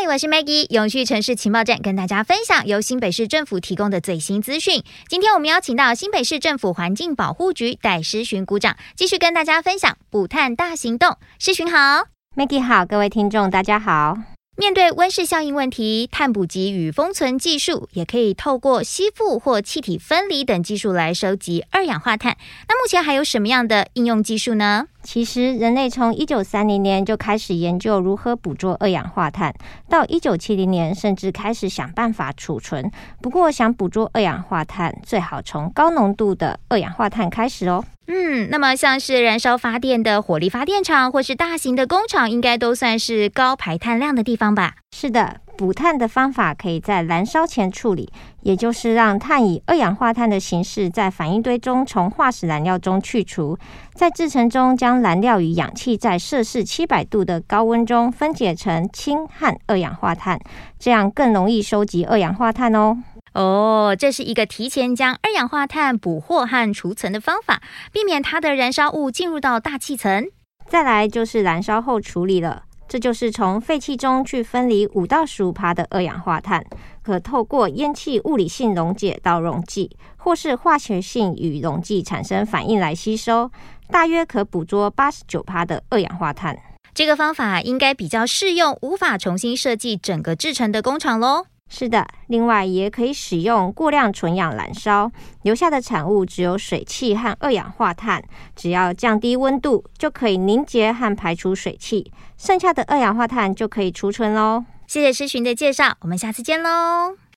我是 Maggie， 永续城市情报站跟大家分享由新北市政府提供的最新资讯。今天我们邀请到新北市政府环境保护局戴诗群股长，继续跟大家分享补碳大行动。诗群好。 Maggie 好，各位听众大家好。 面对温室效应问题，碳捕集与封存技术也可以透过吸附或气体分离等技术来收集二氧化碳。那目前还有什么样的应用技术呢？ 其实人类从1930年就开始研究如何捕捉二氧化碳，到1970年甚至开始想办法储存。不过想捕捉二氧化碳，最好从高浓度的二氧化碳开始哦。 那么像是燃烧发电的火力发电厂或是大型的工厂，应该都算是高排碳量的地方吧？ 是的，补碳的方法可以在燃烧前处理，也就是让碳以二氧化碳的形式在反应堆中从化石燃料中去除，在制程中将燃料与氧气在摄氏700度的高温中分解成氢和二氧化碳，这样更容易收集二氧化碳哦。 这是一个提前将二氧化碳捕获和储存的方法，避免它的燃烧物进入到大气层。 再来就是燃烧后处理了，这就是从废气中去分离5到15%的二氧化碳，可透过烟气物理性溶解到溶剂，或是化学性与溶剂产生反应来吸收，大约可捕捉89%的二氧化碳。 这个方法应该比较适用无法重新设计整个制成的工厂咯。 是的，另外也可以使用过量纯氧燃烧，留下的产物只有水汽和二氧化碳，只要降低温度就可以凝结和排出水汽，剩下的二氧化碳就可以储存咯。 谢谢诗群的介绍，我们下次见咯。